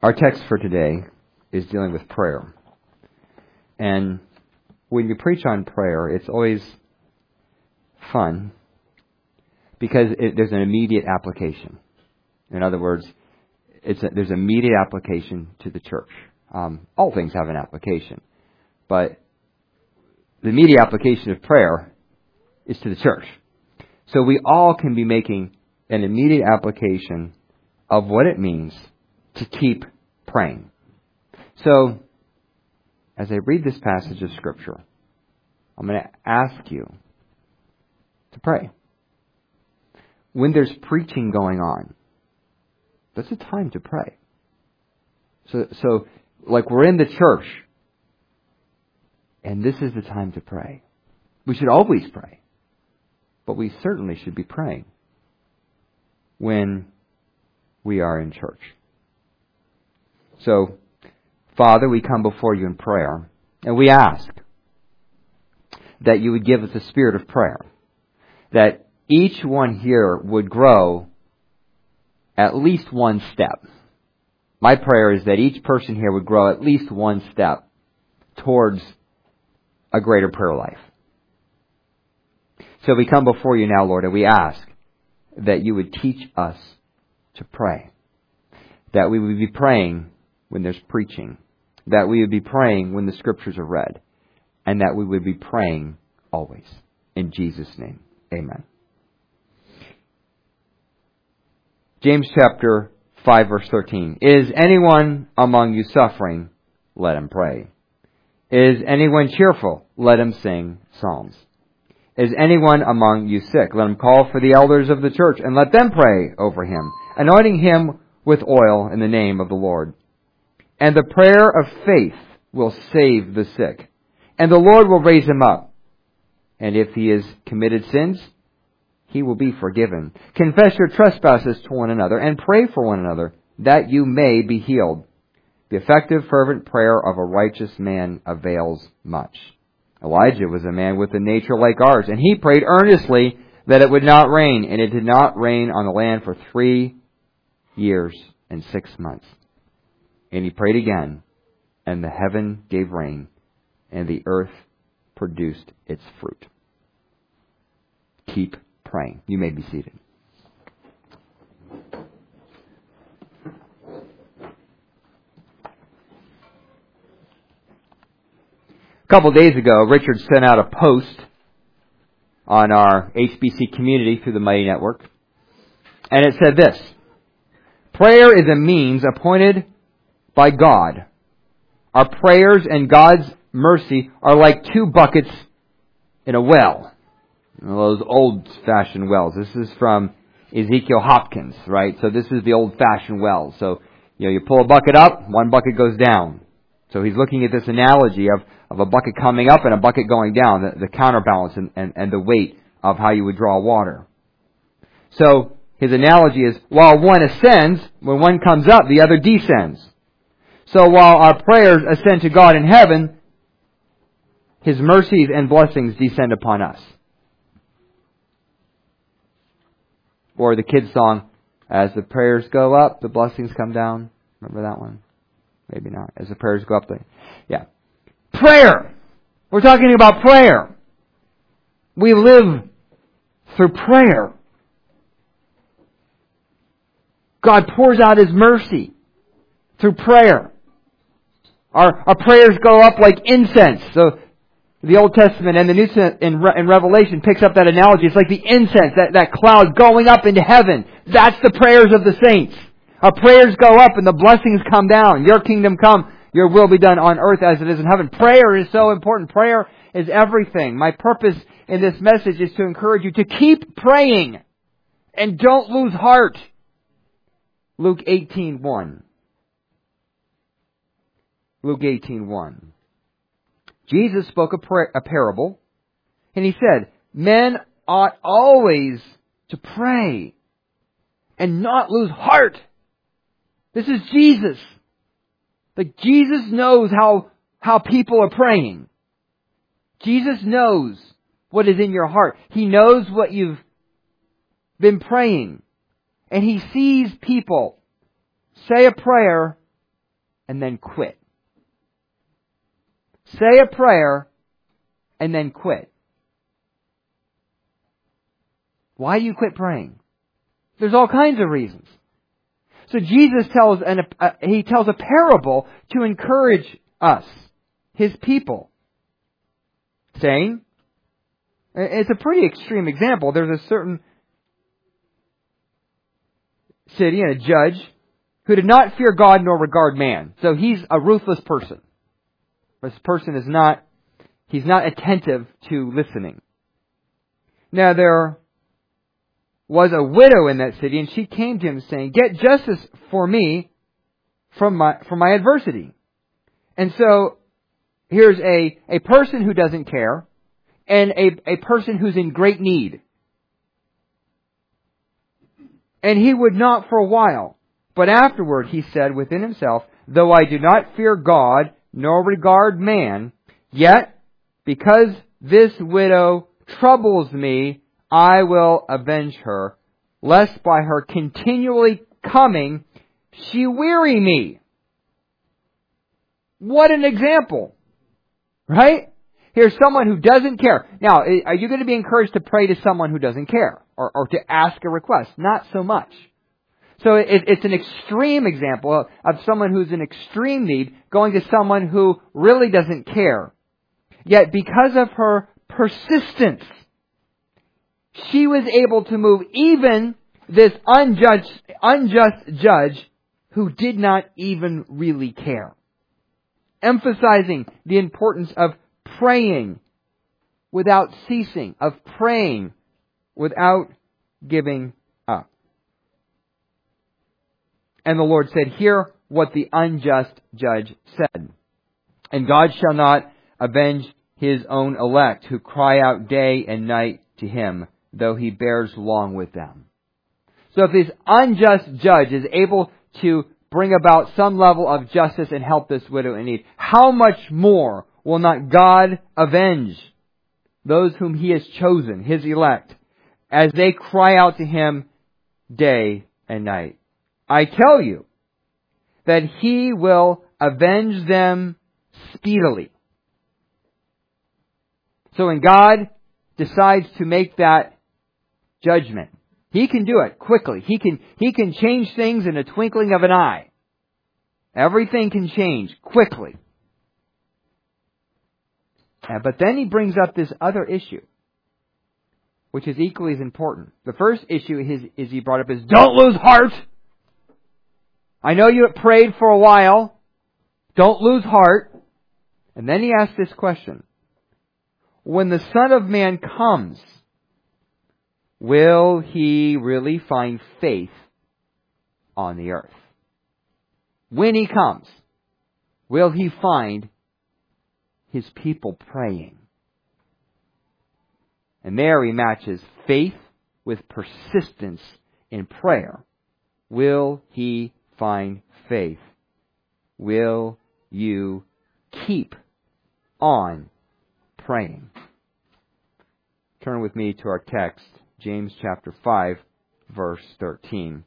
Our text for today is dealing with prayer. And when you preach on prayer, it's always fun because there's an immediate application. In other words, there's immediate application to the church. All things have an application. But the immediate application of prayer is to the church. So we all can be making an immediate application of what it means to keep praying. So, as I read this passage of Scripture, I'm going to ask you to pray. When there's preaching going on, that's a time to pray. So like we're in the church, and this is the time to pray. We should always pray, but we certainly should be praying when we are in church. So, Father, we come before you in prayer, and we ask that you would give us a spirit of prayer, that each one here would grow at least one step. My prayer is that each person here would grow at least one step towards a greater prayer life. So we come before you now, Lord, and we ask that you would teach us to pray, that we would be praying when there's preaching, that we would be praying when the Scriptures are read, and that we would be praying always. In Jesus' name, amen. James chapter 5, verse 13. Is anyone among you suffering? Let him pray. Is anyone cheerful? Let him sing psalms. Is anyone among you sick? Let him call for the elders of the church, and let them pray over him, anointing him with oil in the name of the Lord. And the prayer of faith will save the sick, and the Lord will raise him up. And if he has committed sins, he will be forgiven. Confess your trespasses to one another, and pray for one another, that you may be healed. The effective, fervent prayer of a righteous man avails much. Elijah was a man with a nature like ours, and he prayed earnestly that it would not rain, and it did not rain on the land for 3 years and 6 months. And he prayed again, and the heaven gave rain, and the earth produced its fruit. Keep praying. You may be seated. A couple of days ago, Richard sent out a post on our HBC community through the Mighty Network, and it said this: prayer is a means appointed by God. Our prayers and God's mercy are like 2 buckets in a well. Those old-fashioned wells. This is from Ezekiel Hopkins, right? So this is the old-fashioned well. So, you pull a bucket up, 1 bucket goes down. So he's looking at this analogy of a bucket coming up and a bucket going down, the counterbalance and the weight of how you would draw water. So his analogy is, while one ascends, when one comes up, the other descends. So while our prayers ascend to God in heaven, His mercies and blessings descend upon us. Or the kids' song, as the prayers go up, the blessings come down. Remember that one? Maybe not. As the prayers go up, yeah. Prayer! We're talking about prayer. We live through prayer. God pours out His mercy through prayer. Our prayers go up like incense. So the Old Testament and the New Testament in Revelation picks up that analogy. It's like the incense, that cloud going up into heaven. That's the prayers of the saints. Our prayers go up and the blessings come down. Your kingdom come, your will be done on earth as it is in heaven. Prayer is so important. Prayer is everything. My purpose in this message is to encourage you to keep praying and don't lose heart. Luke 18:1. Luke 18:1. Jesus spoke a parable, and He said, men ought always to pray and not lose heart. This is Jesus. Like Jesus knows how people are praying. Jesus knows what is in your heart. He knows what you've been praying. And He sees people say a prayer and then quit. Say a prayer and then quit. Why do you quit praying? There's all kinds of reasons. So Jesus tells a parable to encourage us, His people, saying, it's a pretty extreme example. There's a certain city and a judge who did not fear God nor regard man. So he's a ruthless person. This person he's not attentive to listening. Now there was a widow in that city, and she came to him saying, "Get justice for me from my adversity." And so here's a person who doesn't care, and a person who's in great need. And he would not for a while. But afterward he said within himself, "Though I do not fear God, nor regard man, yet because this widow troubles me, I will avenge her, lest by her continually coming she weary me." What an example! Right? Here's someone who doesn't care. Now, are you going to be encouraged to pray to someone who doesn't care? Or to ask a request? Not so much. So it's an extreme example of someone who's in extreme need going to someone who really doesn't care. Yet because of her persistence, she was able to move even this unjust judge who did not even really care. Emphasizing the importance of praying without ceasing, of praying without giving up. And the Lord said, "Hear what the unjust judge said. And God shall not avenge His own elect, who cry out day and night to Him, though He bears long with them." So if this unjust judge is able to bring about some level of justice and help this widow in need, how much more will not God avenge those whom He has chosen, His elect, as they cry out to Him day and night? I tell you that He will avenge them speedily. So when God decides to make that judgment, He can do it quickly. He can change things in a twinkling of an eye. Everything can change quickly. But then He brings up this other issue, which is equally as important. The first issue He brought up is, don't lose heart. I know you have prayed for a while. Don't lose heart. And then He asks this question: when the Son of Man comes, will He really find faith on the earth? When He comes, will He find His people praying? And there He matches faith with persistence in prayer. Will He find faith? Will you keep on praying? Turn with me to our text, James chapter 5, verse 13.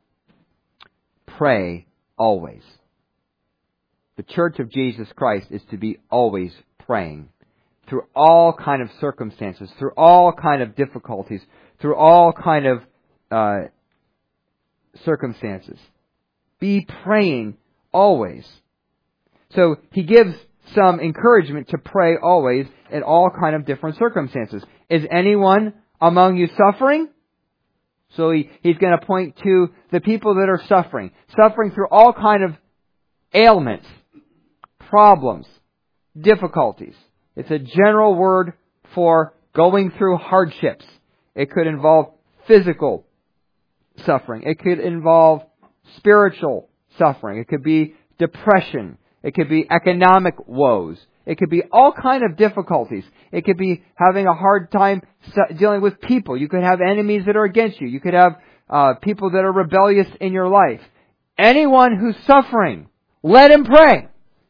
Pray always. The Church of Jesus Christ is to be always praying through all kind of circumstances, through all kind of difficulties, through all kind of circumstances. Be praying always. So He gives some encouragement to pray always in all kind of different circumstances. Is anyone among you suffering? So He's going to point to the people that are suffering through all kind of ailments, problems, difficulties. It's a general word for going through hardships. It could involve physical suffering. It could involve spiritual suffering. It could be depression. It could be economic woes. It could be all kind of difficulties. It could be having a hard time dealing with people. You could have enemies that are against you. You could have people that are rebellious in your life. Anyone who's suffering, let him pray.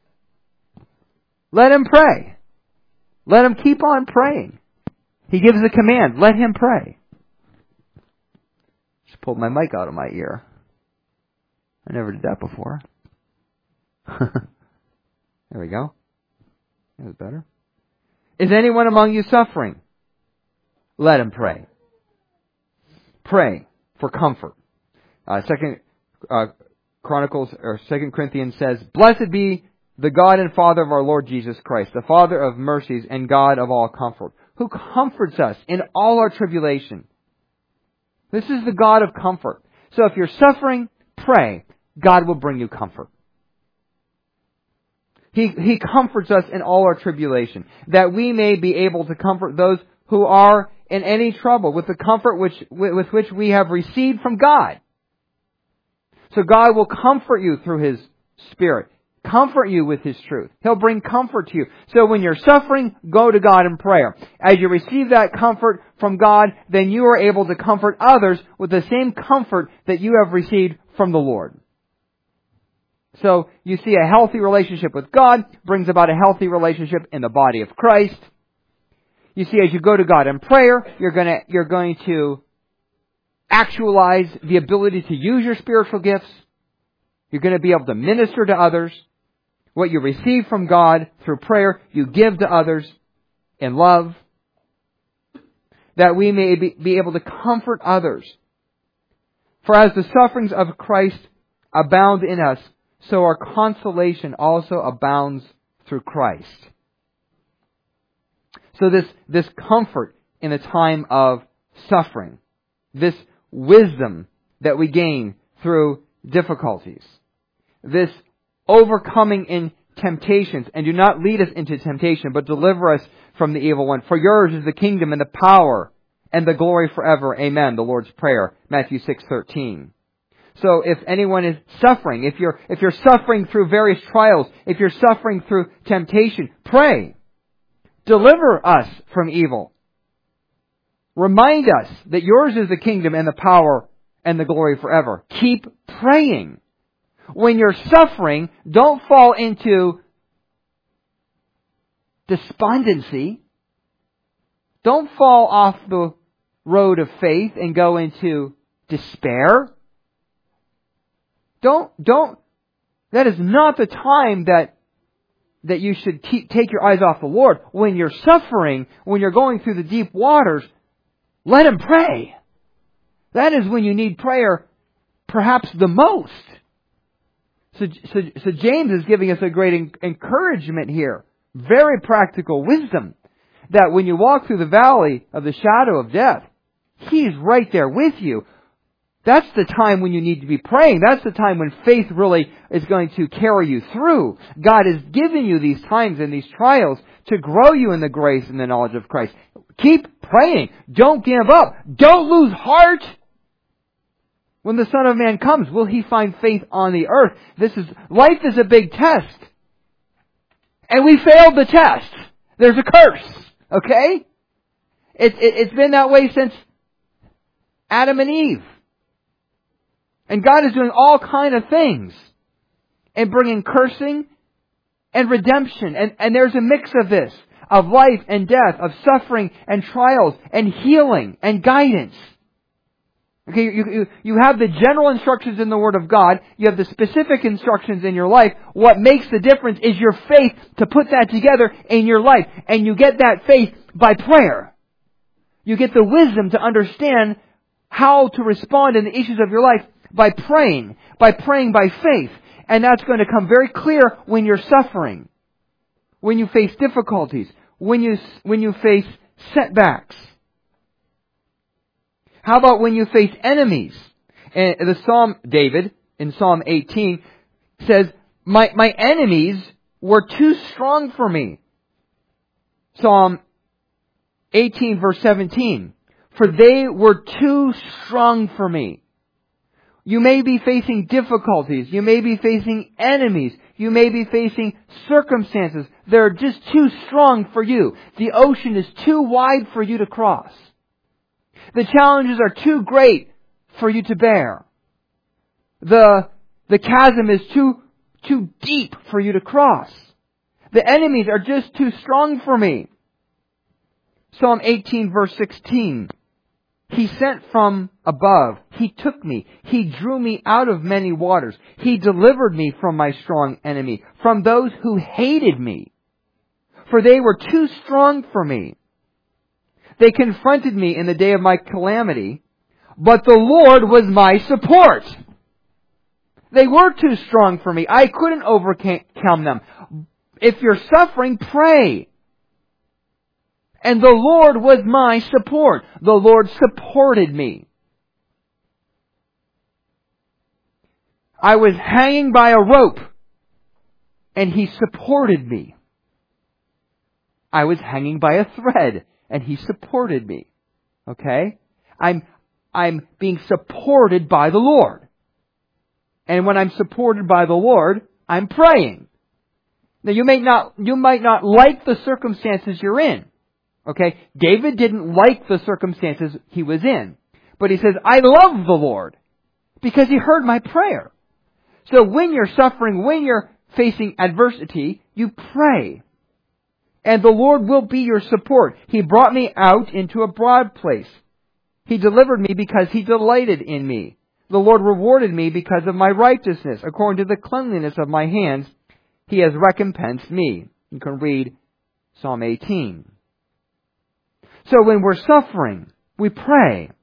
Let him pray. Let him keep on praying. He gives a command. Let him pray. Just pulled my mic out of my ear. I never did that before. There we go. That was better. Is anyone among you suffering? Let him pray. Pray for comfort. Second Corinthians says, "Blessed be the God and Father of our Lord Jesus Christ, the Father of mercies and God of all comfort, who comforts us in all our tribulation." This is the God of comfort. So if you're suffering, pray. God will bring you comfort. He comforts us in all our tribulation, that we may be able to comfort those who are in any trouble with the comfort with which we have received from God. So God will comfort you through His Spirit. Comfort you with His truth. He'll bring comfort to you. So when you're suffering, go to God in prayer. As you receive that comfort from God, then you are able to comfort others with the same comfort that you have received from the Lord. So you see, a healthy relationship with God brings about a healthy relationship in the body of Christ. You see, as you go to God in prayer, you're going to actualize the ability to use your spiritual gifts. You're going to be able to minister to others. What you receive from God through prayer, you give to others in love, that we may be able to comfort others. For as the sufferings of Christ abound in us, so our consolation also abounds through Christ. So this comfort in the time of suffering, this wisdom that we gain through difficulties, this overcoming in temptations, and do not lead us into temptation, but deliver us from the evil one. For yours is the kingdom and the power and the glory forever. Amen. The Lord's Prayer, Matthew 6:13. So if anyone is suffering, if you're suffering through various trials, if you're suffering through temptation, pray. Deliver us from evil. Remind us that yours is the kingdom and the power and the glory forever. Keep praying. When you're suffering, don't fall into despondency. Don't fall off the road of faith and go into despair. That is not the time that you should take your eyes off the Lord. When you're suffering, when you're going through the deep waters, let Him pray. That is when you need prayer perhaps the most. So James is giving us a great encouragement here. Very practical wisdom. That when you walk through the valley of the shadow of death, He's right there with you. That's the time when you need to be praying. That's the time when faith really is going to carry you through. God has given you these times and these trials to grow you in the grace and the knowledge of Christ. Keep praying. Don't give up. Don't lose heart. When the Son of Man comes, will He find faith on the earth? Life is a big test. And we failed the test. There's a curse. Okay? It's been that way since Adam and Eve. And God is doing all kind of things and bringing cursing and redemption. And there's a mix of this, of life and death, of suffering and trials and healing and guidance. Okay, you have the general instructions in the Word of God. You have the specific instructions in your life. What makes the difference is your faith to put that together in your life. And you get that faith by prayer. You get the wisdom to understand how to respond in the issues of your life by praying by faith. And that's going to come very clear when you're suffering, when you face difficulties, when you face setbacks. How about when you face enemies? And the Psalm, David, in Psalm 18, says, My enemies were too strong for me. Psalm 18, verse 17. For they were too strong for me. You may be facing difficulties. You may be facing enemies. You may be facing circumstances that are just too strong for you. The ocean is too wide for you to cross. The challenges are too great for you to bear. The chasm is too deep for you to cross. The enemies are just too strong for me. Psalm 18, verse 16 He sent from above. He took me. He drew me out of many waters. He delivered me from my strong enemy, from those who hated me. For they were too strong for me. They confronted me in the day of my calamity, but the Lord was my support. They were too strong for me. I couldn't overcome them. If you're suffering, pray. And the Lord was my support. The Lord supported me. I was hanging by a rope, and He supported me. I was hanging by a thread, and He supported me. Okay? I'm being supported by the Lord. And when I'm supported by the Lord, I'm praying. Now you might not like the circumstances you're in. Okay? David didn't like the circumstances he was in. But he says, I love the Lord because He heard my prayer. So when you're suffering, when you're facing adversity, you pray. And the Lord will be your support. He brought me out into a broad place. He delivered me because He delighted in me. The Lord rewarded me because of my righteousness. According to the cleanliness of my hands, He has recompensed me. You can read Psalm 18. So when we're suffering, we pray.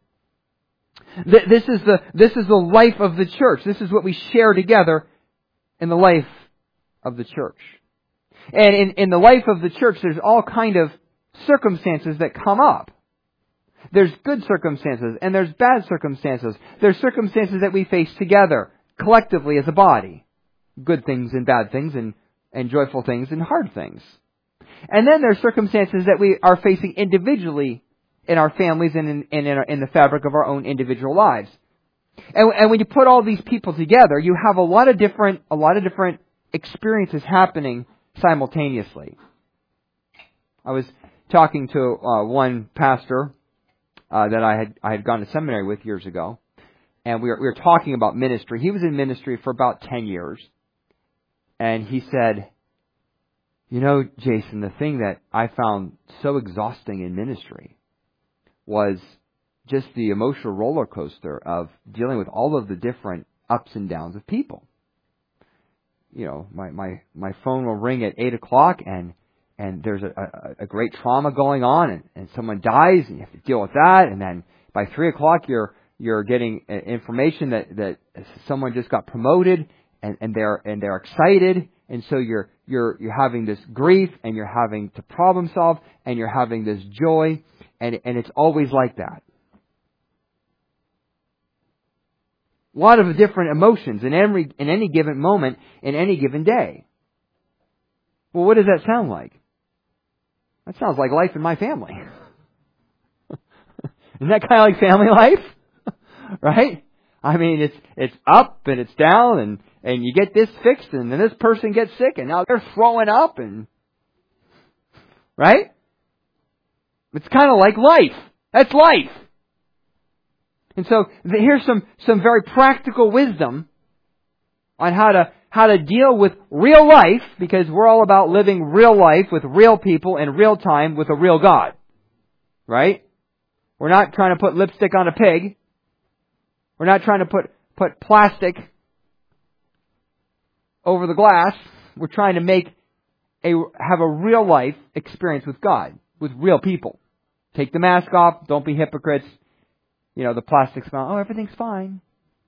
This is the life of the church. This is what we share together in the life of the church. And in the life of the church, there's all kind of circumstances that come up. There's good circumstances and there's bad circumstances. There's circumstances that we face together, collectively as a body. Good things and bad things and joyful things and hard things. And then there's circumstances that we are facing individually in our families and in the fabric of our own individual lives. And when you put all these people together, you have a lot of different experiences happening simultaneously. I was talking to one pastor that I had gone to seminary with years ago, and we were talking about ministry. He was in ministry for about 10 years, and he said, you know, Jason, the thing that I found so exhausting in ministry was just the emotional roller coaster of dealing with all of the different ups and downs of people. You know, my phone will ring at 8 o'clock and there's a great trauma going on and someone dies and you have to deal with that, and then by 3 o'clock you're getting information that someone just got promoted and they're excited, and so you're having this grief and you're having to problem solve and you're having this joy, and it's always like that. A lot of different emotions in any given moment, in any given day. Well, what does that sound like? That sounds like life in my family. Isn't that kind of like family life? Right? I mean, it's up and it's down, and you get this fixed, and then this person gets sick, and now they're throwing up, and right? It's kind of like life. That's life. And so here's some very practical wisdom on how to deal with real life, because we're all about living real life with real people in real time with a real God. Right? We're not trying to put lipstick on a pig. We're not trying to put plastic over the glass. We're trying to have a real life experience with God, with real people. Take the mask off. Don't be hypocrites. You know, the plastic smile. Oh, everything's fine.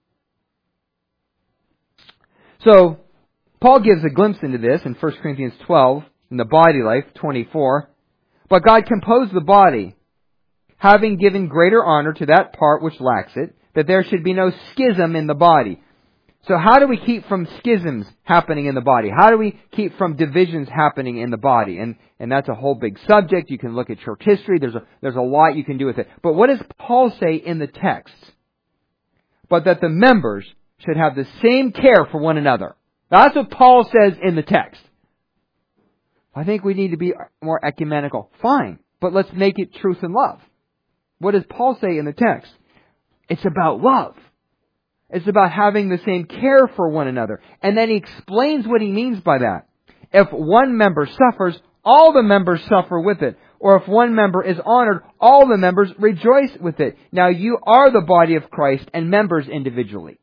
So, Paul gives a glimpse into this in 1 Corinthians 12, in the body life, 24. But God composed the body, having given greater honor to that part which lacks it, that there should be no schism in the body. So how do we keep from schisms happening in the body? How do we keep from divisions happening in the body? And that's a whole big subject. You can look at church history. There's a lot you can do with it. But what does Paul say in the text? But that the members should have the same care for one another. That's what Paul says in the text. I think we need to be more ecumenical. Fine. But let's make it truth and love. What does Paul say in the text? It's about love. It's about having the same care for one another. And then he explains what he means by that. If one member suffers, all the members suffer with it. or if one member is honored, all the members rejoice with it. Now you are the body of Christ and members individually.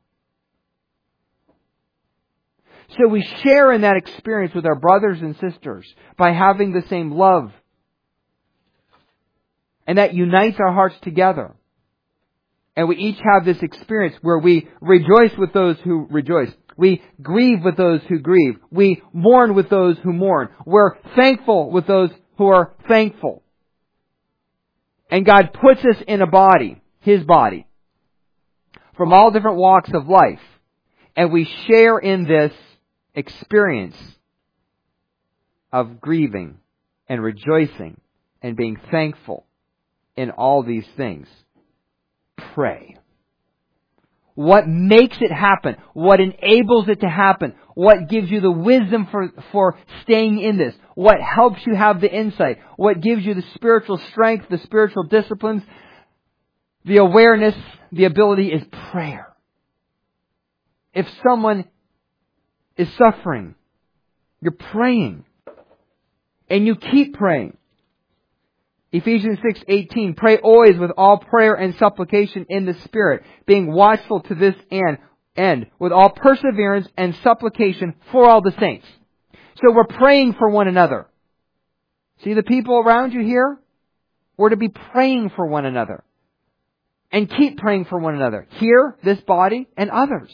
So we share in that experience with our brothers and sisters by having the same love. And that unites our hearts together. And we each have this experience where we rejoice with those who rejoice. We grieve with those who grieve. We mourn with those who mourn. We're thankful with those who are thankful. And God puts us in a body, His body, from all different walks of life. And we share in this experience of grieving and rejoicing and being thankful in all these things. Pray. What makes it happen? What enables it to happen? What gives you the wisdom for staying in this? What helps you have the insight? What gives you the spiritual strength, the spiritual disciplines, the awareness, the ability is prayer. If someone is suffering, you're praying. And you keep praying. Ephesians 6:18, pray always with all prayer and supplication in the Spirit, being watchful to this end, with all perseverance and supplication for all the saints. So we're praying for one another. See the people around you here? We're to be praying for one another. And keep praying for one another. Here, this body, and others.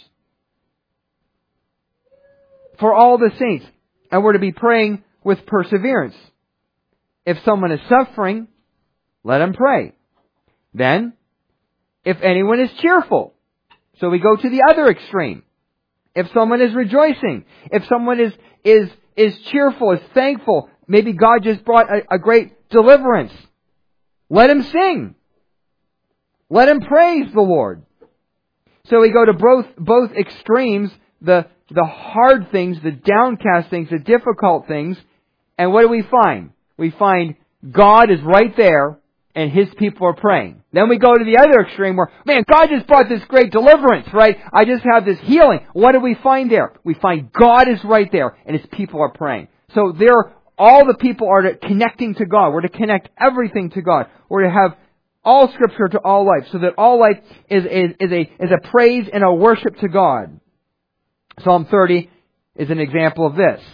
For all the saints. And we're to be praying with perseverance. If someone is suffering, let him pray. Then, if anyone is cheerful, so we go to the other extreme. If someone is rejoicing, if someone is cheerful, is thankful, maybe God just brought a great deliverance, let him sing. Let him praise the Lord. So we go to both extremes, the hard things, the downcast things, the difficult things, and what do we find? We find God is right there and His people are praying. Then we go to the other extreme where, man, God just brought this great deliverance, right? I just have this healing. What do we find there? We find God is right there and His people are praying. So all the people are connecting to God. We're to connect everything to God. We're to have all Scripture to all life, so that all life is a praise and a worship to God. Psalm 30 is an example of this.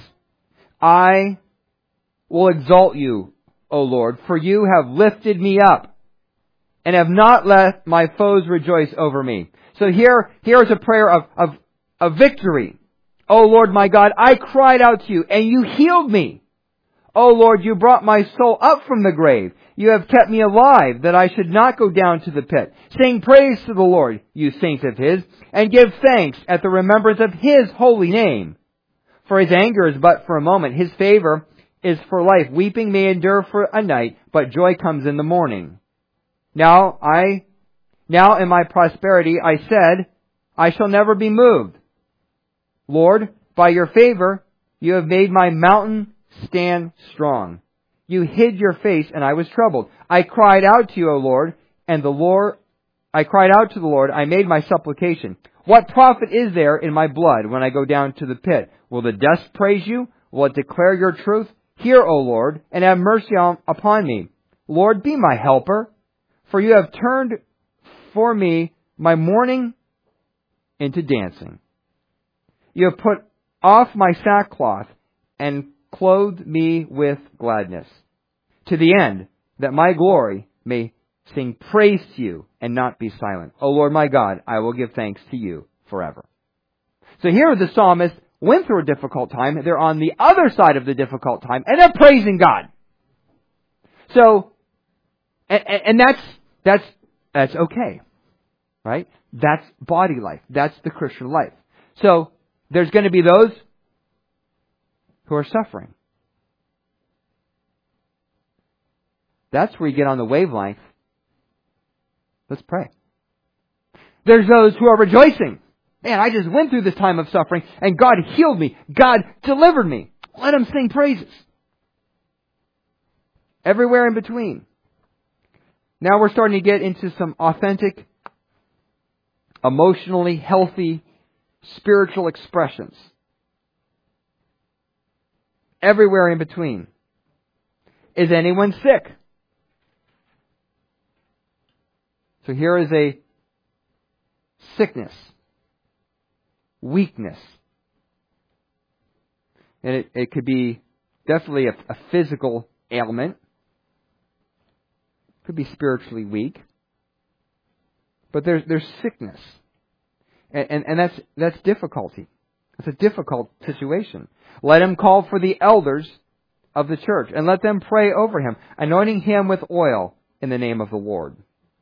I will exalt you, O Lord, for you have lifted me up and have not let my foes rejoice over me. So here is a prayer of victory. O Lord my God, I cried out to you and you healed me. O Lord, you brought my soul up from the grave. You have kept me alive that I should not go down to the pit. Sing praise to the Lord, you saints of His, and give thanks at the remembrance of His holy name. For His anger is but for a moment. His favor is for life. Weeping may endure for a night, but joy comes in the morning. Now in my prosperity I said, I shall never be moved. Lord, by your favor, you have made my mountain stand strong. You hid your face and I was troubled. I cried out to you, O Lord, I cried out to the Lord, I made my supplication. What profit is there in my blood when I go down to the pit? Will the dust praise you? Will it declare your truth? Hear, O Lord, and have mercy upon me. Lord, be my helper, for you have turned for me my mourning into dancing. You have put off my sackcloth and clothed me with gladness, to the end that my glory may sing praise to you and not be silent. O Lord my God, I will give thanks to you forever. So here the psalmist went through a difficult time. They're on the other side of the difficult time, and they're praising God. So, and that's okay, right? That's body life. That's the Christian life. So, there's going to be those who are suffering. That's where you get on the wavelength. Let's pray. There's those who are rejoicing. Man, I just went through this time of suffering and God healed me. God delivered me. Let Him sing praises. Everywhere in between. Now we're starting to get into some authentic, emotionally healthy, spiritual expressions. Everywhere in between. Is anyone sick? So here is a sickness, weakness. And it could be definitely a physical ailment. Could be spiritually weak. But there's sickness. And that's difficulty. It's a difficult situation. Let him call for the elders of the church and let them pray over him, anointing him with oil in the name of the Lord.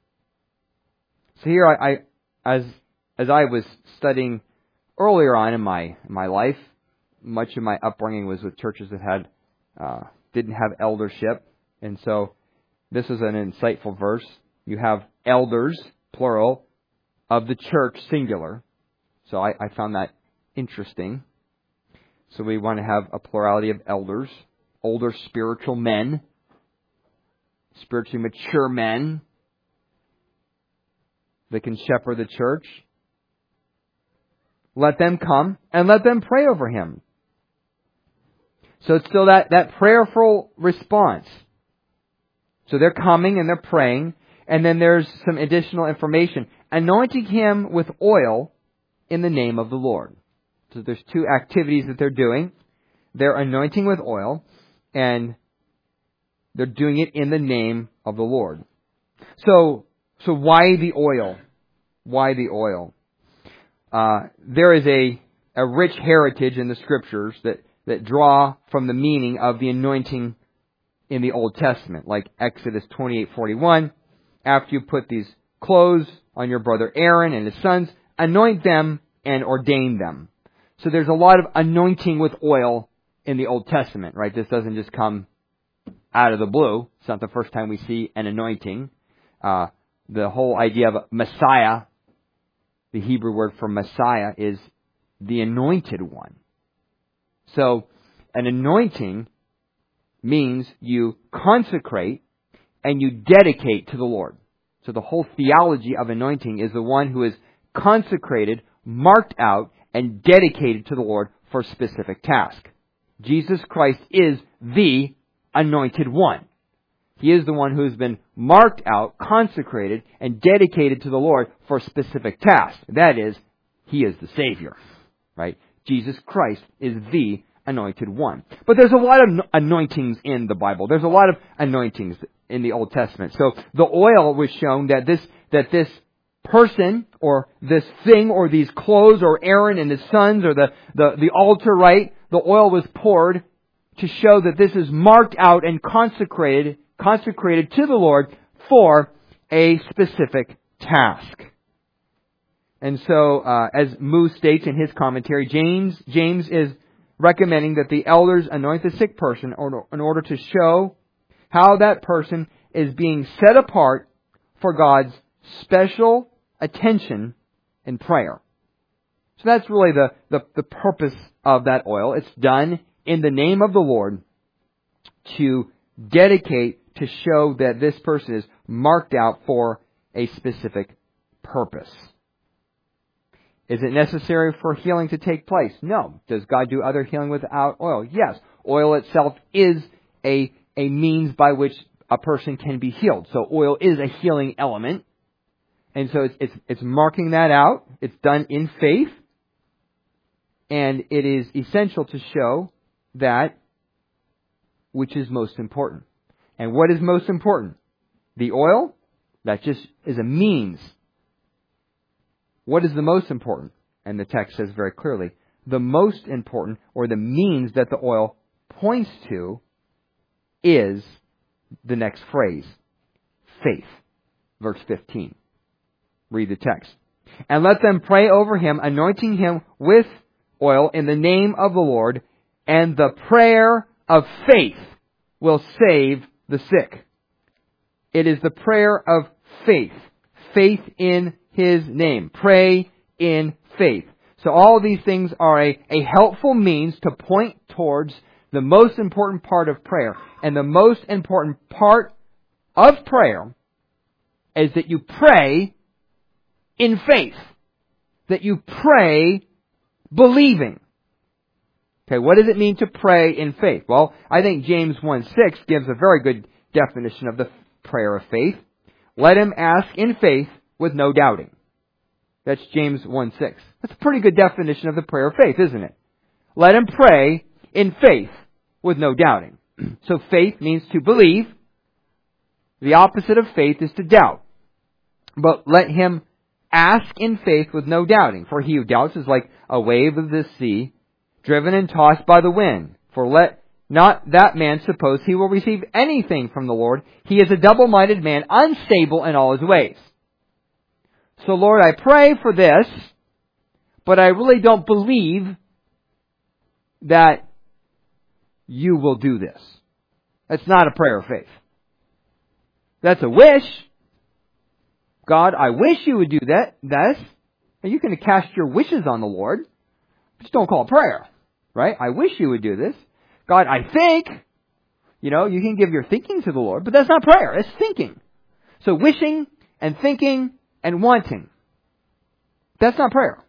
So here as I was studying earlier on in my life, much of my upbringing was with churches that didn't have eldership. And so this is an insightful verse. You have elders, plural, of the church, singular. So I found that interesting. So we want to have a plurality of elders, older spiritual men, spiritually mature men that can shepherd the church. Let them come and let them pray over him. So it's still that prayerful response. So they're coming and they're praying. And then there's some additional information. Anointing him with oil in the name of the Lord. So there's two activities that they're doing. They're anointing with oil, and they're doing it in the name of the Lord. So why the oil? Why the oil? There is a rich heritage in the Scriptures that draw from the meaning of the anointing in the Old Testament, like Exodus 28:41. After you put these clothes on your brother Aaron and his sons, anoint them and ordain them. So there's a lot of anointing with oil in the Old Testament, right? This doesn't just come out of the blue. It's not the first time we see an anointing. The whole idea of Messiah, the Hebrew word for Messiah, is the anointed one. So an anointing means you consecrate and you dedicate to the Lord. So the whole theology of anointing is the one who is consecrated, marked out, and dedicated to the Lord for a specific task. Jesus Christ is the anointed one. He is the one who has been marked out, consecrated, and dedicated to the Lord for a specific task. That is, He is the Savior. Right? Jesus Christ is the anointed one. But there's a lot of anointings in the Bible. There's a lot of anointings in the Old Testament. So the oil was shown that this person or this thing or these clothes or Aaron and his sons or the altar, right? The oil was poured to show that this is marked out and consecrated to the Lord for a specific task. And so, as Moose states in his commentary, James is recommending that the elders anoint the sick person in order to show how that person is being set apart for God's special attention in prayer. So that's really the purpose of that oil. It's done in the name of the Lord to dedicate, to show that this person is marked out for a specific purpose. Is it necessary for healing to take place? No. Does God do other healing without oil? Yes. Oil itself is a means by which a person can be healed. So oil is a healing element. And so it's marking that out. It's done in faith. And it is essential to show that which is most important. And what is most important? The oil? That just is a means. What is the most important? And the text says very clearly, the most important, or the means that the oil points to, is the next phrase, faith. Verse 15. Read the text. And let them pray over him, anointing him with oil in the name of the Lord, and the prayer of faith will save the sick. It is the prayer of faith. Faith in His name. Pray in faith. So all these things are a helpful means to point towards the most important part of prayer. And the most important part of prayer is that you pray in faith. That you pray believing. Okay, what does it mean to pray in faith? Well, I think James 1:6 gives a very good definition of the prayer of faith. let him ask in faith with no doubting. That's James 1:6. That's a pretty good definition of the prayer of faith, isn't it? Let him pray in faith with no doubting. So faith means to believe. The opposite of faith is to doubt. But let him ask in faith with no doubting. For he who doubts is like a wave of the sea, driven and tossed by the wind. For let not that man suppose he will receive anything from the Lord. He is a double-minded man, unstable in all his ways. So Lord, I pray for this, but I really don't believe that you will do this. That's not a prayer of faith. That's a wish. God, I wish you would do that. And you can cast your wishes on the Lord. Just don't call it prayer. Right? I wish you would do this. God, I think. You can give your thinking to the Lord, but that's not prayer. It's thinking. So wishing and thinking and wanting. That's not prayer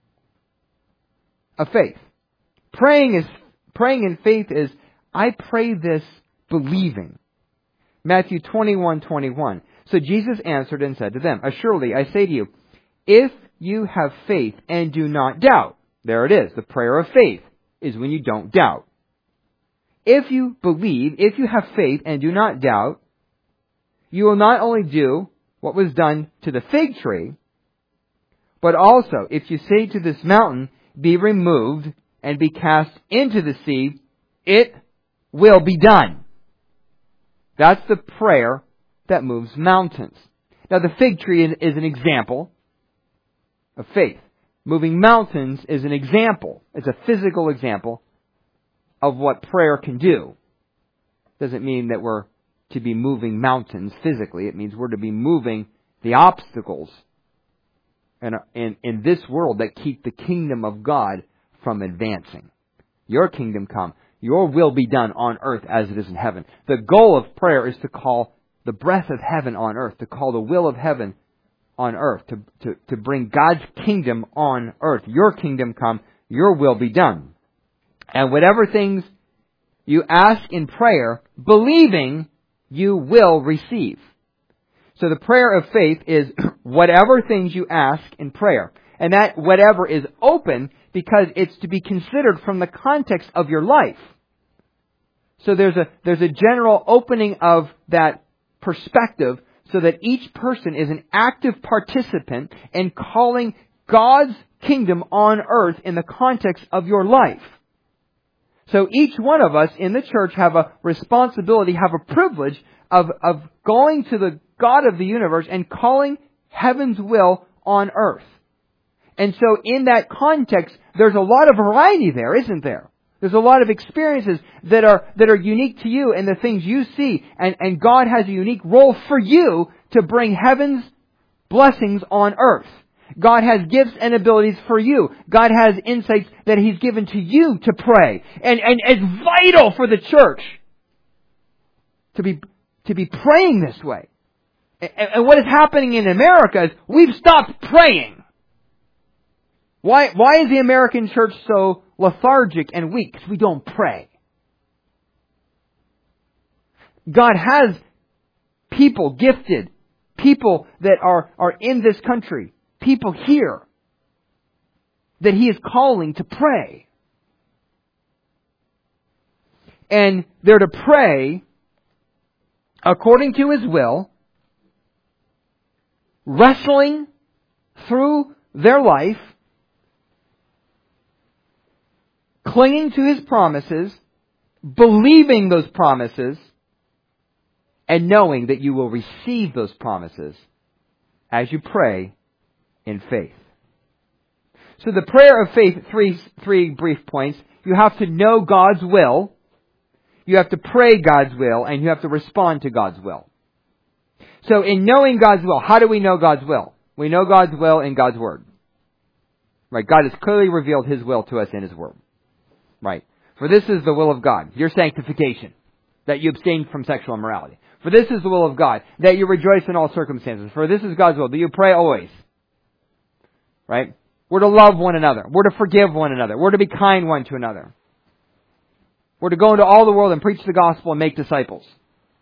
of faith. Praying in faith is, I pray this believing. Matthew 21:21. So Jesus answered and said to them, Assuredly, I say to you, if you have faith and do not doubt, there it is. The prayer of faith is when you don't doubt. If you believe, if you have faith and do not doubt, you will not only do what was done to the fig tree, but also if you say to this mountain, be removed and be cast into the sea, it will be done. That's the prayer that moves mountains. Now the fig tree is an example of faith. Moving mountains is an example. It's a physical example of what prayer can do. Doesn't mean that we're to be moving mountains physically. It means we're to be moving the obstacles in this world that keep the kingdom of God from advancing. Your kingdom come. Your will be done on earth as it is in heaven. The goal of prayer is to call the breath of heaven on earth, to call the will of heaven on earth, to bring God's kingdom on earth. Your kingdom come, your will be done. And whatever things you ask in prayer, believing, you will receive. So the prayer of faith is whatever things you ask in prayer. And that whatever is open because it's to be considered from the context of your life. So there's a general opening of that perspective so that each person is an active participant in calling God's kingdom on earth in the context of your life. So each one of us in the church have a responsibility, have a privilege of going to the God of the universe and calling heaven's will on earth. And so in that context, there's a lot of variety there, isn't there? There's a lot of experiences that are unique to you and the things you see. And God has a unique role for you to bring heaven's blessings on earth. God has gifts and abilities for you. God has insights that He's given to you to pray. And it's vital for the church to be praying this way. And what is happening in America is we've stopped praying. Why is the American church so lethargic and weak? Because we don't pray. God has people gifted, people that are in this country, people here that He is calling to pray. And they're to pray according to His will, wrestling through their life, clinging to His promises, believing those promises, and knowing that you will receive those promises as you pray in faith. So the prayer of faith, three brief points. You have to know God's will, you have to pray God's will, and you have to respond to God's will. So in knowing God's will, how do we know God's will? We know God's will in God's Word. Right? God has clearly revealed His will to us in His Word. Right. For this is the will of God, your sanctification, that you abstain from sexual immorality. For this is the will of God, that you rejoice in all circumstances. For this is God's will, that you pray always. Right? We're to love one another. We're to forgive one another. We're to be kind one to another. We're to go into all the world and preach the gospel and make disciples.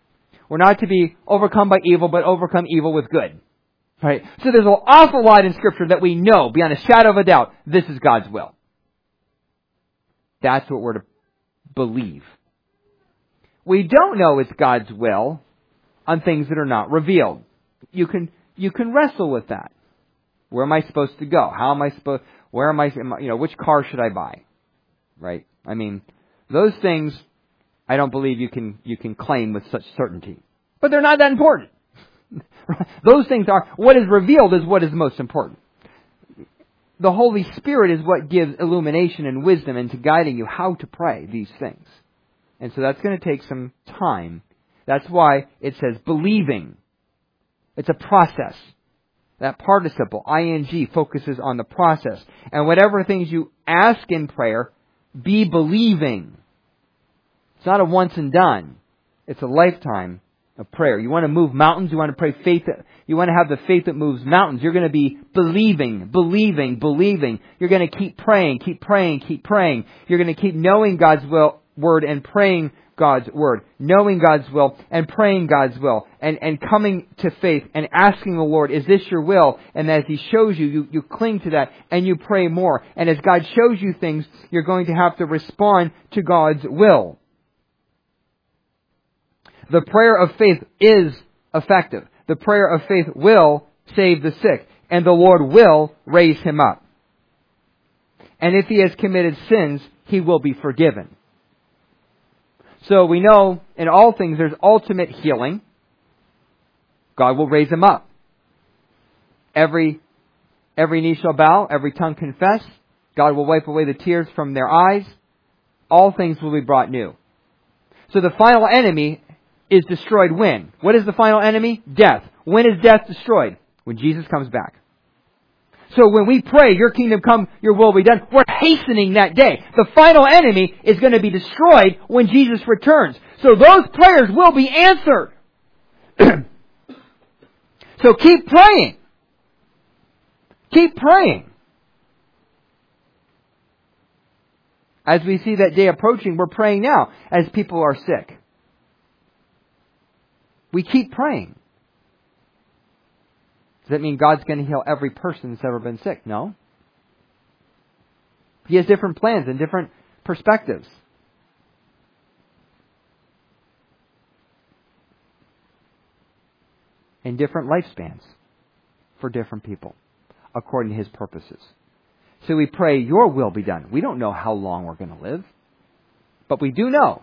We're not to be overcome by evil, but overcome evil with good. Right? So there's an awful lot in Scripture that we know, beyond a shadow of a doubt, this is God's will. That's what we're to believe. We don't know it's God's will on things that are not revealed. You can wrestle with that. Where am I supposed to go? How am I supposed? Where am I? Which car should I buy? Right? I mean, those things I don't believe you can claim with such certainty. But they're not that important. Those things are, what is revealed is what is most important. The Holy Spirit is what gives illumination and wisdom into guiding you how to pray these things. And so that's going to take some time. That's why it says believing. It's a process. That participle, ing, focuses on the process. And whatever things you ask in prayer, be believing. It's not a once and done. It's a lifetime of prayer. You want to move mountains? You want to pray faith? You want to have the faith that moves mountains? You're going to be believing. You're going to keep praying. You're going to keep knowing God's word and praying God's word. Knowing God's will and praying God's will. And coming to faith and asking the Lord, is this your will? And as He shows you, you cling to that and you pray more. And as God shows you things, you're going to have to respond to God's will. The prayer of faith is effective. The prayer of faith will save the sick, and the Lord will raise him up. And if he has committed sins, he will be forgiven. So we know in all things there's ultimate healing. God will raise him up. Every knee shall bow, every tongue confess. God will wipe away the tears from their eyes. All things will be brought new. So the final enemy is destroyed when? What is the final enemy? Death. When is death destroyed? When Jesus comes back. So when we pray, your kingdom come, your will be done, we're hastening that day. The final enemy is going to be destroyed when Jesus returns. So those prayers will be answered. So keep praying. Keep praying. As we see that day approaching, we're praying now as people are sick. We keep praying. Does that mean God's going to heal every person that's ever been sick? No. He has different plans and different perspectives. And different lifespans for different people, according to His purposes. So we pray, your will be done. We don't know how long we're going to live, but we do know.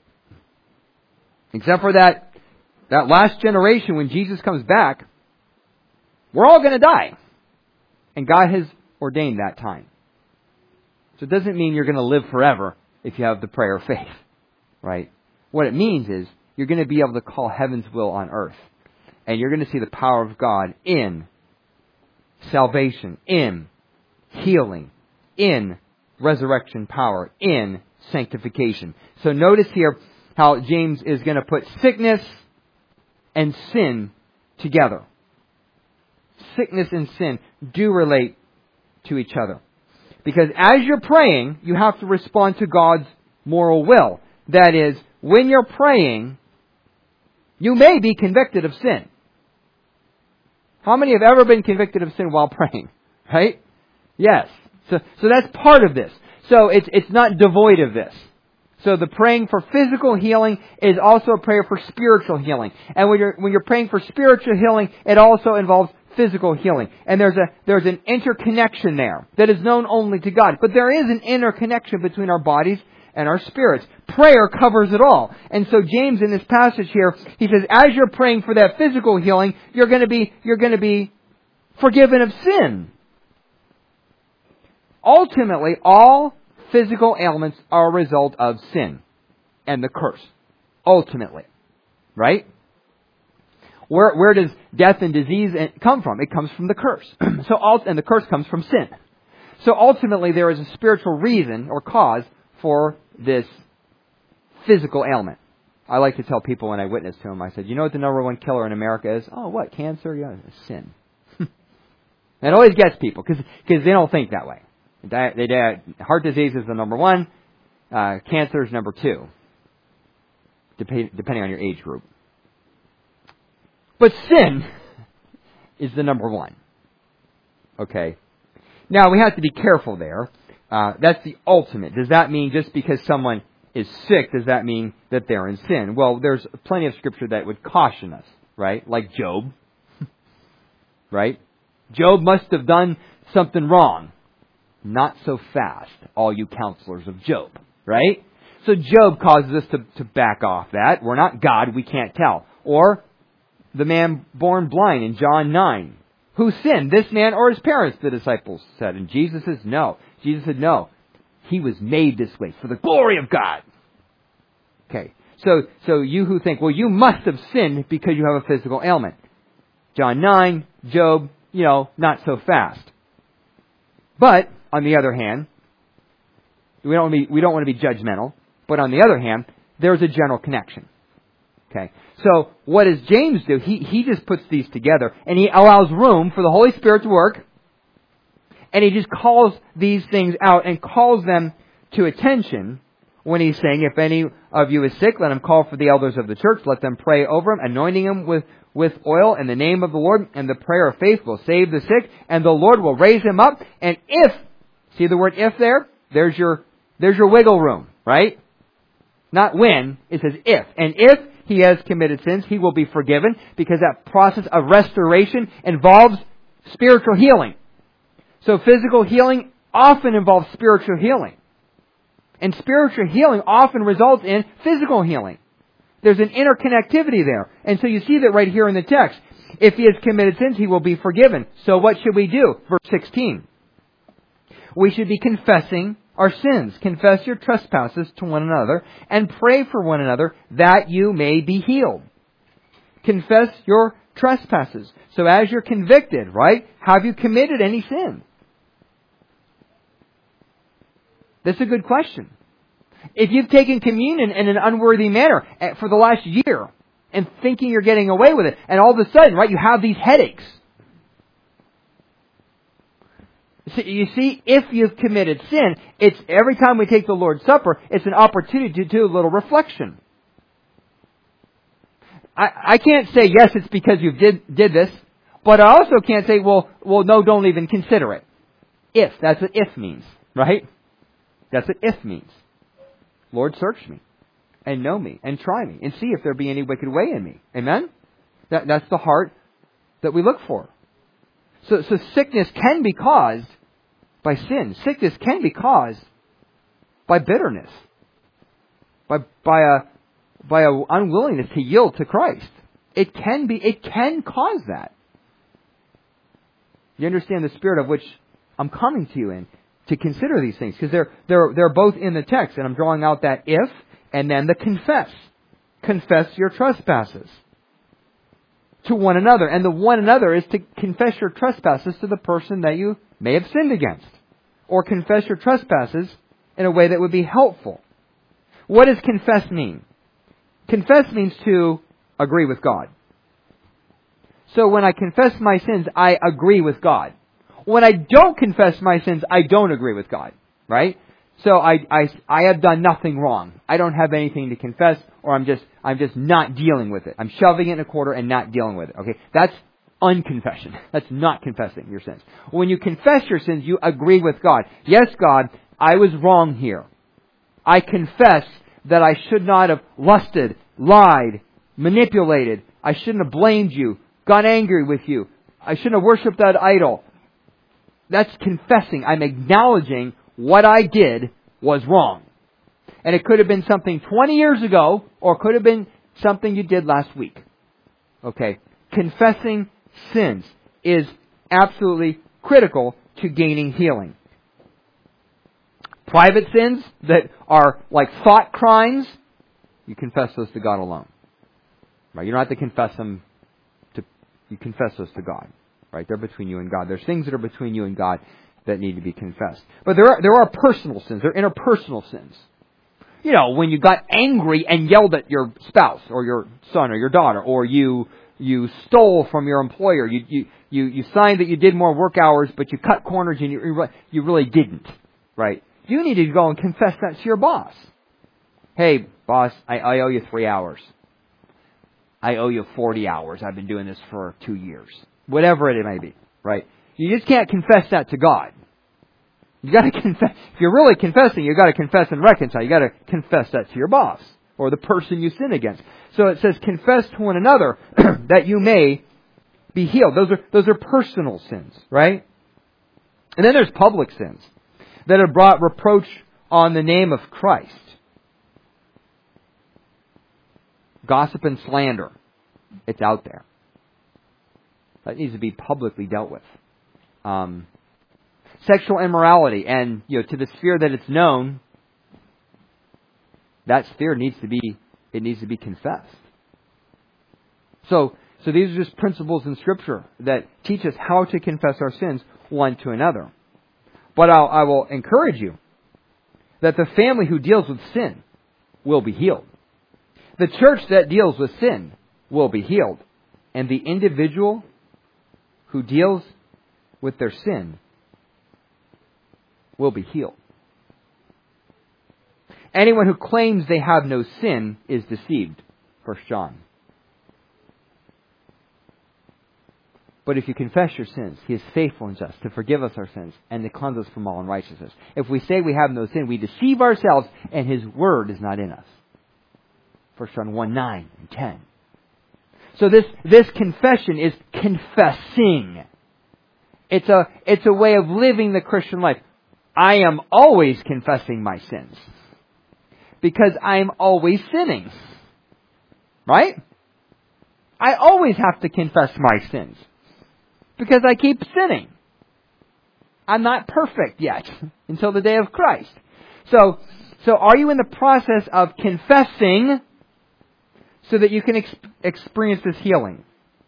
Except for that last generation when Jesus comes back, we're all going to die. And God has ordained that time. So it doesn't mean you're going to live forever if you have the prayer of faith. Right? What it means is you're going to be able to call heaven's will on earth. And you're going to see the power of God in salvation, in healing, in resurrection power, in sanctification. So notice here how James is going to put sickness and sin together. Sickness and sin do relate to each other. Because as you're praying, you have to respond to God's moral will. That is, when you're praying, you may be convicted of sin. How many have ever been convicted of sin while praying? Right? Yes. So that's part of this. So it's not devoid of this. So the praying for physical healing is also a prayer for spiritual healing. And when you're praying for spiritual healing, it also involves physical healing. And there's an interconnection there that is known only to God. But there is an interconnection between our bodies and our spirits. Prayer covers it all. And so James in this passage here, he says, as you're praying for that physical healing, you're going to be forgiven of sin. Ultimately, all physical ailments are a result of sin and the curse. Ultimately. Right? Where does death and disease come from? It comes from the curse. And the curse comes from sin. So ultimately there is a spiritual reason or cause for this physical ailment. I like to tell people when I witness to them, I said, you know what the number one killer in America is? Oh, what? Cancer? Yeah, it's sin. It always gets people because they don't think that way. Heart disease is the number one. Cancer is number two, depending on your age group. But sin is the number one. Okay. Now, we have to be careful there. That's the ultimate. Does that mean just because someone is sick, does that mean that they're in sin? Well, there's plenty of Scripture that would caution us, right? Like Job. Right? Job must have done something wrong. Not so fast, all you counselors of Job. Right? So Job causes us to back off that. We're not God, we can't tell. Or the man born blind in John 9. Who sinned, this man or his parents, the disciples said. And Jesus says no. Jesus said no. He was made this way for the glory of God. Okay. So you who think, well, you must have sinned because you have a physical ailment. John 9, Job, not so fast. But, on the other hand, we don't want to be judgmental. But on the other hand, there's a general connection. Okay. So what does James do? He just puts these together and he allows room for the Holy Spirit to work. And he just calls these things out and calls them to attention when he's saying, if any of you is sick, let him call for the elders of the church. Let them pray over him, anointing him with oil in the name of the Lord. And the prayer of faith will save the sick, and the Lord will raise him up. And if, see the word if there? There's your wiggle room, right? Not when, it says if. And if he has committed sins, he will be forgiven, because that process of restoration involves spiritual healing. So physical healing often involves spiritual healing. And spiritual healing often results in physical healing. There's an interconnectivity there. And so you see that right here in the text. If he has committed sins, he will be forgiven. So what should we do? Verse 16. We should be confessing our sins. Confess your trespasses to one another and pray for one another that you may be healed. Confess your trespasses. So as you're convicted, right? Have you committed any sin? That's a good question. If you've taken communion in an unworthy manner for the last year and thinking you're getting away with it, and all of a sudden, right, you have these headaches. So you see, if you've committed sin, it's every time we take the Lord's Supper, it's an opportunity to do a little reflection. I can't say, yes, it's because you did this, but I also can't say, well, no, don't even consider it. If, that's what if means, right? That's what if means. Lord, search me and know me and try me and see if there be any wicked way in me. Amen? That's the heart that we look for. So sickness can be caused by sin. Sickness can be caused by bitterness, by a unwillingness to yield to Christ. It can cause that. You understand the spirit of which I'm coming to you in to consider these things, because they're both in the text, and I'm drawing out that if and then the confess. Confess your trespasses to one another. And the one another is to confess your trespasses to the person that you may have sinned against. Or confess your trespasses in a way that would be helpful. What does confess mean? Confess means to agree with God. So when I confess my sins, I agree with God. When I don't confess my sins, I don't agree with God. Right? So I have done nothing wrong. I don't have anything to confess, or I'm just not dealing with it. I'm shoving it in a corner and not dealing with it. Okay? That's unconfession. That's not confessing your sins. When you confess your sins, you agree with God. Yes, God, I was wrong here. I confess that I should not have lusted, lied, manipulated. I shouldn't have blamed you, got angry with you. I shouldn't have worshipped that idol. That's confessing. I'm acknowledging what I did was wrong. And it could have been something 20 years ago, or it could have been something you did last week. Okay. Confessing sins is absolutely critical to gaining healing. Private sins that are like thought crimes, you confess those to God alone. Right? You don't have to confess them you confess those to God. Right? They're between you and God. There's things that are between you and God that need to be confessed. But there are personal sins. There are interpersonal sins. You know, when you got angry and yelled at your spouse or your son or your daughter, or you stole from your employer. You signed that you did more work hours, but you cut corners and you really didn't. Right? You need to go and confess that to your boss. Hey, boss, I owe you 3 hours. I owe you 40 hours. I've been doing this for 2 years. Whatever it may be, right? You just can't confess that to God. You got to confess. If you're really confessing, you got to confess and reconcile. You got to confess that to your boss or the person you sin against. So it says, confess to one another that you may be healed. Those are personal sins, right? And then there's public sins that have brought reproach on the name of Christ. Gossip and slander. It's out there. That needs to be publicly dealt with. Sexual immorality, and to the sphere that it's known, that sphere needs to be confessed. So these are just principles in Scripture that teach us how to confess our sins one to another. But I will encourage you that the family who deals with sin will be healed. The church that deals with sin will be healed. And the individual who deals with their sin will be healed. Anyone who claims they have no sin is deceived. 1 John. But if you confess your sins, He is faithful and just to forgive us our sins and to cleanse us from all unrighteousness. If we say we have no sin, we deceive ourselves and His word is not in us. 1 John 1, 9 and 10. So this confession is confessing. It's a way of living the Christian life. I am always confessing my sins. Because I am always sinning. Right? I always have to confess my sins. Because I keep sinning. I'm not perfect yet until the day of Christ. So are you in the process of confessing so that you can experience this healing?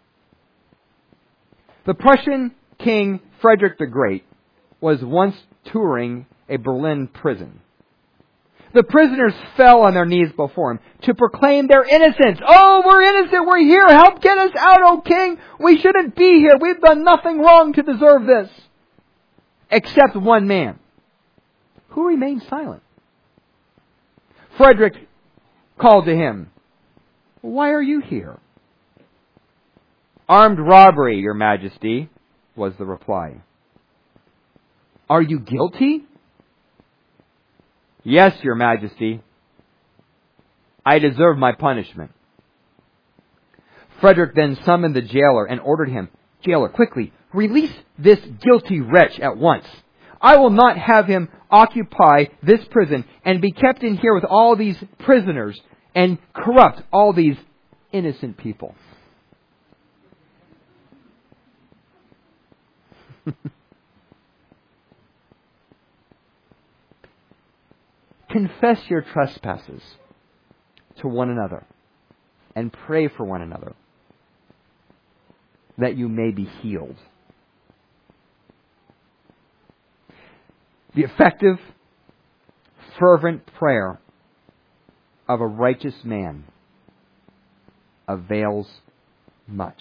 The Prussian King Frederick the Great was once touring a Berlin prison. The prisoners fell on their knees before him to proclaim their innocence. Oh, we're innocent. We're here. Help get us out, O king. We shouldn't be here. We've done nothing wrong to deserve this. Except one man, who remained silent. Frederick called to him, "Why are you here?" "Armed robbery, Your Majesty," was the reply. "Are you guilty?" "Yes, Your Majesty. I deserve my punishment." Frederick then summoned the jailer and ordered him, "Jailer, quickly, release this guilty wretch at once. I will not have him occupy this prison and be kept in here with all these prisoners and corrupt all these innocent people." Confess your trespasses to one another and pray for one another that you may be healed. The effective, fervent prayer of a righteous man avails much.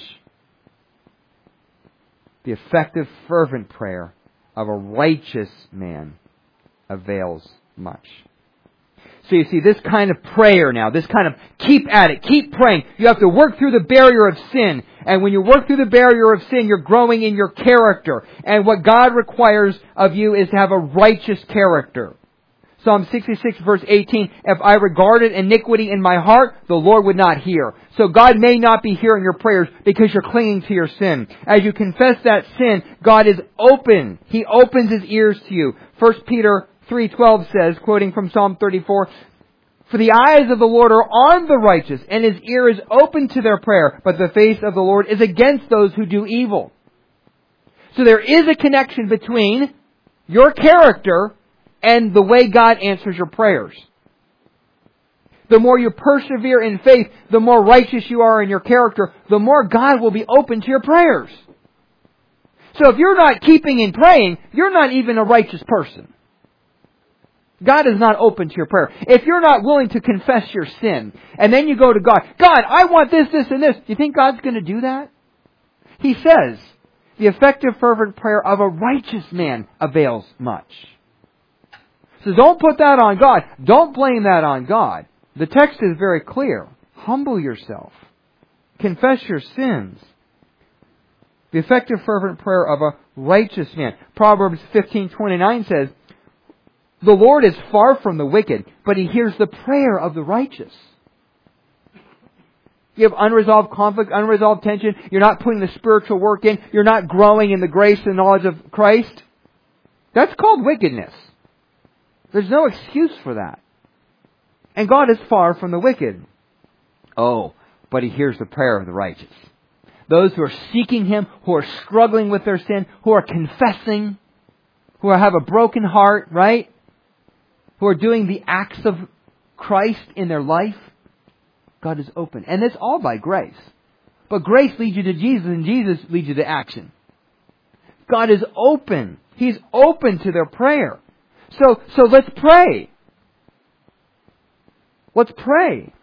The effective, fervent prayer of a righteous man avails much. So you see, this kind of prayer now, this kind of keep at it, keep praying. You have to work through the barrier of sin. And when you work through the barrier of sin, you're growing in your character. And what God requires of you is to have a righteous character. Psalm 66 verse 18, "If I regarded iniquity in my heart, the Lord would not hear." So God may not be hearing your prayers because you're clinging to your sin. As you confess that sin, God is open. He opens His ears to you. 1 Peter 3:12 says, quoting from Psalm 34, "For the eyes of the Lord are on the righteous, and His ear is open to their prayer, but the face of the Lord is against those who do evil." So there is a connection between your character and the way God answers your prayers. The more you persevere in faith, the more righteous you are in your character, the more God will be open to your prayers. So if you're not keeping in praying, you're not even a righteous person. God is not open to your prayer. If you're not willing to confess your sin, and then you go to God, "God, I want this, this, and this." Do you think God's going to do that? He says, "The effective fervent prayer of a righteous man avails much." So don't put that on God. Don't blame that on God. The text is very clear. Humble yourself. Confess your sins. The effective fervent prayer of a righteous man. Proverbs 15:29 says, the Lord is far from the wicked, but He hears the prayer of the righteous. You have unresolved conflict, unresolved tension. You're not putting the spiritual work in. You're not growing in the grace and knowledge of Christ. That's called wickedness. There's no excuse for that. And God is far from the wicked. Oh, but He hears the prayer of the righteous. Those who are seeking Him, who are struggling with their sin, who are confessing, who have a broken heart, right? Who are doing the acts of Christ in their life. God is open. And it's all by grace. But grace leads you to Jesus, and Jesus leads you to action. God is open. He's open to their prayer. So let's pray. Let's pray.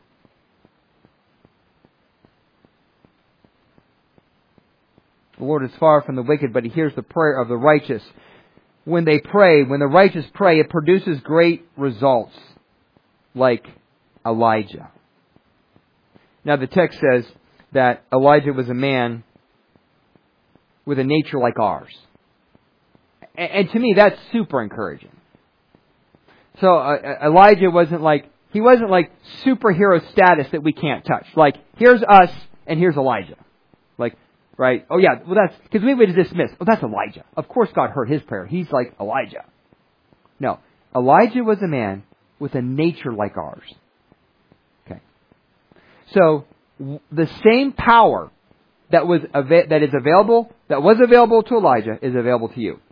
The Lord is far from the wicked, but He hears the prayer of the righteous. When they pray, when the righteous pray, it produces great results, like Elijah. Now the text says that Elijah was a man with a nature like ours. And to me, that's super encouraging. So Elijah wasn't like superhero status that we can't touch. Like, here's us and here's Elijah. Like, right? Oh yeah, well that's, because we would dismiss, oh that's Elijah. Of course God heard his prayer. He's like Elijah. No, Elijah was a man with a nature like ours. Okay. So, the same power that was available to Elijah is available to you.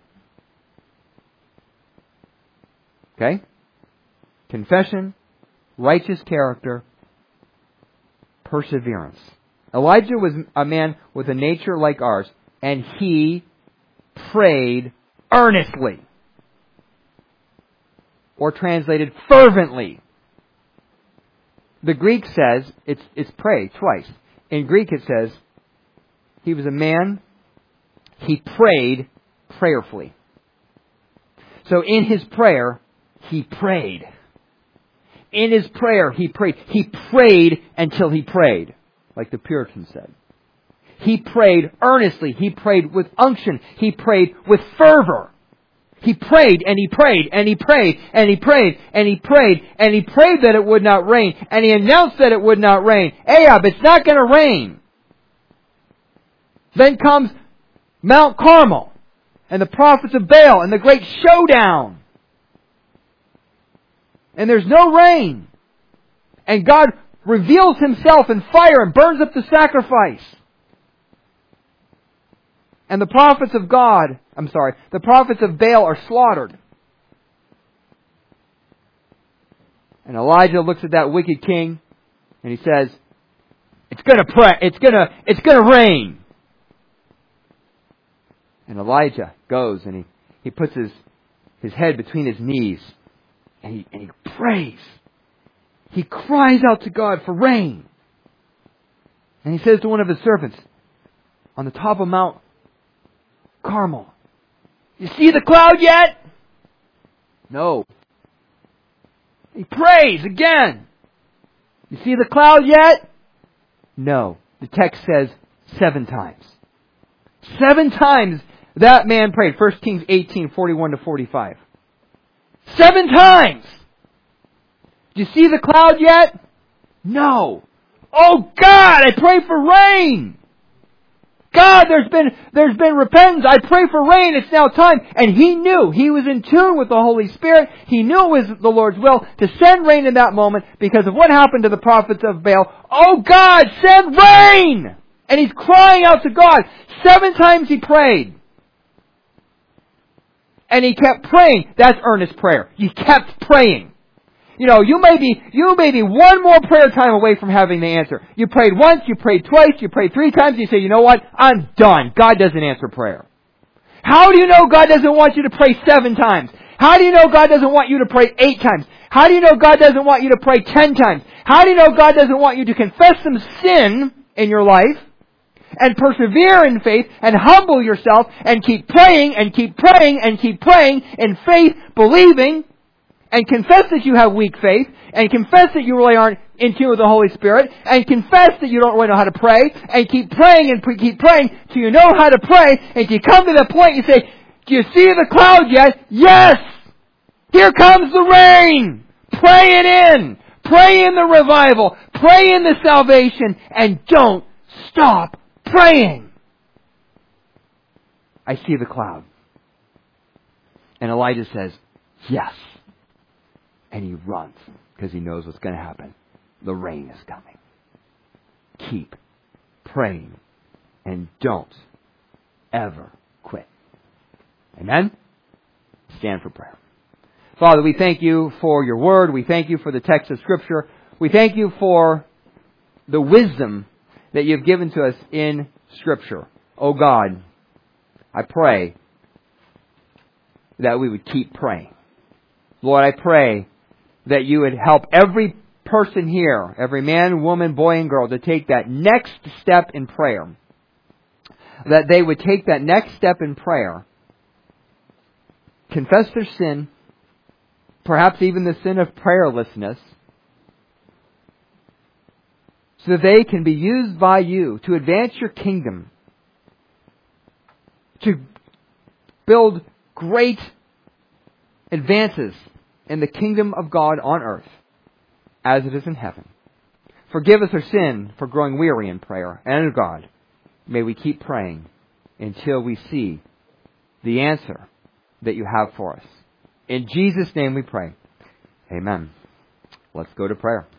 Okay? Confession, righteous character, perseverance. Elijah was a man with a nature like ours, and he prayed earnestly. Or translated fervently. The Greek says, it's pray twice. In Greek it says, he was a man, he prayed prayerfully. So in his prayer, he prayed. In his prayer, he prayed. He prayed until he prayed, like the Puritans said. He prayed earnestly. He prayed with unction. He prayed with fervor. He prayed and he prayed and he prayed and he prayed and he prayed and he prayed that it would not rain. And he announced that it would not rain. Ahab, it's not going to rain. Then comes Mount Carmel and the prophets of Baal and the great showdown. And there's no rain. And God reveals Himself in fire and burns up the sacrifice. And the prophets of the prophets of Baal are slaughtered. And Elijah looks at that wicked king and he says, it's gonna rain. And Elijah goes and he puts his head between his knees and he prays. He cries out to God for rain. And he says to one of his servants, on the top of Mount Carmel, you see the cloud yet? No. He prays again. You see the cloud yet? No. The text says 7 times. 7 times that man prayed. 1 Kings 18:41-45. 7 times. Do you see the cloud yet? No. Oh God, I pray for rain. God, there's been repentance. I pray for rain. It's now time. And he knew. He was in tune with the Holy Spirit. He knew it was the Lord's will to send rain in that moment because of what happened to the prophets of Baal. Oh God, send rain! And he's crying out to God. 7 times he prayed. And he kept praying. That's earnest prayer. He kept praying. You know, you may be one more prayer time away from having the answer. You prayed once, you prayed twice, you prayed 3 times, and you say, you know what? I'm done. God doesn't answer prayer. How do you know God doesn't want you to pray 7 times? How do you know God doesn't want you to pray 8 times? How do you know God doesn't want you to pray 10 times? How do you know God doesn't want you to confess some sin in your life and persevere in faith and humble yourself and keep praying and keep praying and keep praying in faith, believing, and confess that you have weak faith, and confess that you really aren't in tune with the Holy Spirit and confess that you don't really know how to pray and keep praying and keep praying till you know how to pray, and you come to the point you say, do you see the cloud yet? Yes! Here comes the rain! Pray it in! Pray in the revival! Pray in the salvation! And don't stop praying! I see the cloud. And Elijah says, yes. And he runs because he knows what's going to happen. The rain is coming. Keep praying and don't ever quit. Amen? Stand for prayer. Father, we thank you for your word. We thank you for the text of Scripture. We thank you for the wisdom that you've given to us in Scripture. Oh God, I pray that we would keep praying. Lord, I pray that you would help every person here, every man, woman, boy, and girl, to take that next step in prayer. That they would take that next step in prayer, confess their sin, perhaps even the sin of prayerlessness, so that they can be used by you to advance your kingdom, to build great advances in the kingdom of God on earth as it is in heaven. Forgive us our sin for growing weary in prayer. And God, may we keep praying until we see the answer that you have for us. In Jesus' name we pray. Amen. Let's go to prayer.